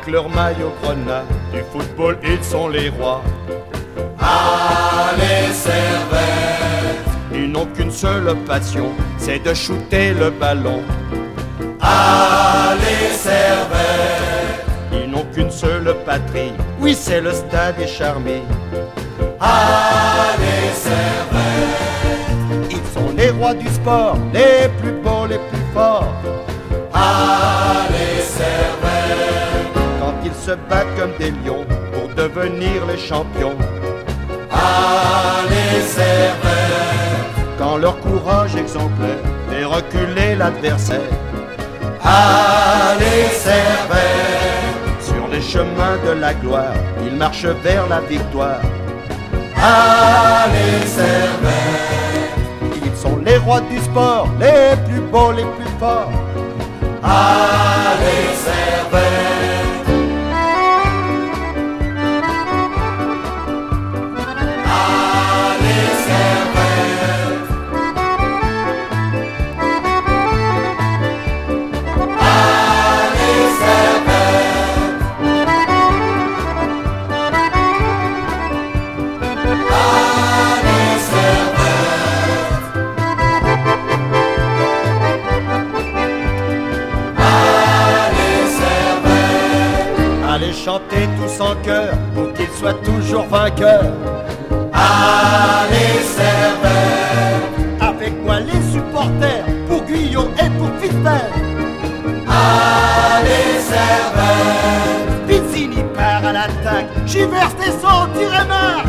leur maillot grenat, du football ils sont les rois. Allez Servette, Ils n'ont qu'une seule passion, c'est de shooter le ballon. allez Servette, Ils n'ont qu'une seule patrie, oui c'est le stade est charmé. allez Servette, Ils sont les rois du sport, les plus beaux, les plus forts. allez Servette, Quand ils se battent comme des lions pour devenir les champions. allez Servette, Quand leur courage exemplaire fait reculer l'adversaire. allez Servette, Sur les chemins de la gloire, ils marchent vers la victoire. allez Servette, Ils sont les rois du sport, les plus beaux, les plus forts. allez Servette, allez Servette, allez Servette, allez Servette, allez Servette, Allez chanter tous en chœur pour qu'ils soient toujours vainqueurs. allez Servette, Avec moi les supporters, pour Guyot et pour Fistel. allez Servette, Pizzini part à l'attaque, Givers descend, tire et marque.